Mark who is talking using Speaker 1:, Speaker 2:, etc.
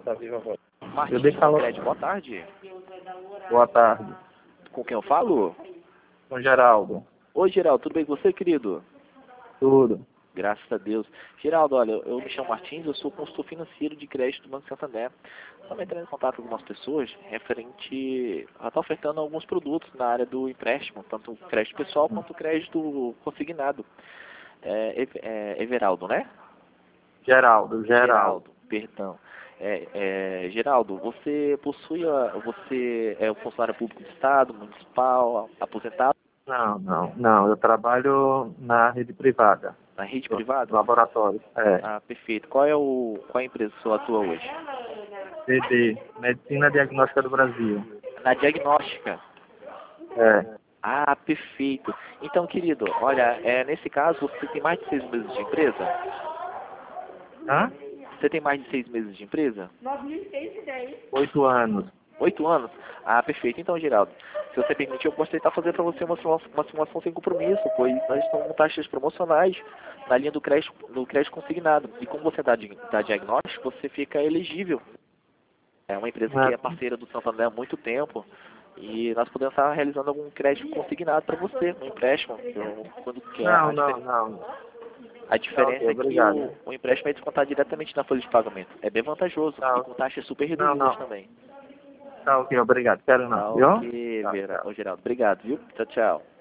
Speaker 1: tá viva agora.
Speaker 2: Martins
Speaker 1: Eu dei calor.
Speaker 2: Crédito, boa tarde.
Speaker 1: Boa tarde.
Speaker 2: Com quem eu falo?
Speaker 1: Com Geraldo.
Speaker 2: Oi, Geraldo, tudo bem com você, querido?
Speaker 1: Tudo.
Speaker 2: Graças a Deus. Geraldo, olha, eu me chamo Martins, eu sou consultor financeiro de crédito do Banco Santander. Estamos entrando em contato com algumas pessoas referente a estar ofertando alguns produtos na área do empréstimo, tanto crédito pessoal quanto crédito consignado. Everaldo, né?
Speaker 1: Geraldo.
Speaker 2: Perdão. Geraldo, você você é um funcionário público do Estado, municipal, aposentado?
Speaker 1: Não. Eu trabalho na rede privada.
Speaker 2: Na rede privada?
Speaker 1: Laboratório.
Speaker 2: Ah, perfeito. Qual é a empresa que você atua hoje?
Speaker 1: CD, Medicina Diagnóstica do Brasil.
Speaker 2: Na diagnóstica.
Speaker 1: É.
Speaker 2: Ah, perfeito. Então, querido, olha, nesse caso, você tem mais de 6 meses de empresa?
Speaker 1: Hã?
Speaker 2: Você tem mais de 6 meses de empresa?
Speaker 1: 8 anos.
Speaker 2: 8 anos? Ah, perfeito. Então, Geraldo, se você permitir, eu gostaria de fazer para você uma simulação sem compromisso, pois nós estamos com taxas promocionais na linha do crédito consignado. E como você dá diagnóstico, você fica elegível. É uma empresa que é parceira do Santander há muito tempo e nós podemos estar realizando algum crédito consignado para você, um empréstimo. Quando quer,
Speaker 1: Não.
Speaker 2: a diferença
Speaker 1: Ok,
Speaker 2: é que
Speaker 1: obrigado.
Speaker 2: o empréstimo é descontado diretamente na folha de pagamento. É bem vantajoso
Speaker 1: Tá.
Speaker 2: e com taxas super reduzidas também.
Speaker 1: Tá ok, obrigado. Quero
Speaker 2: Tá
Speaker 1: não, viu?
Speaker 2: ok,
Speaker 1: Tchau.
Speaker 2: Geraldo. Obrigado, viu? Tchau, tchau.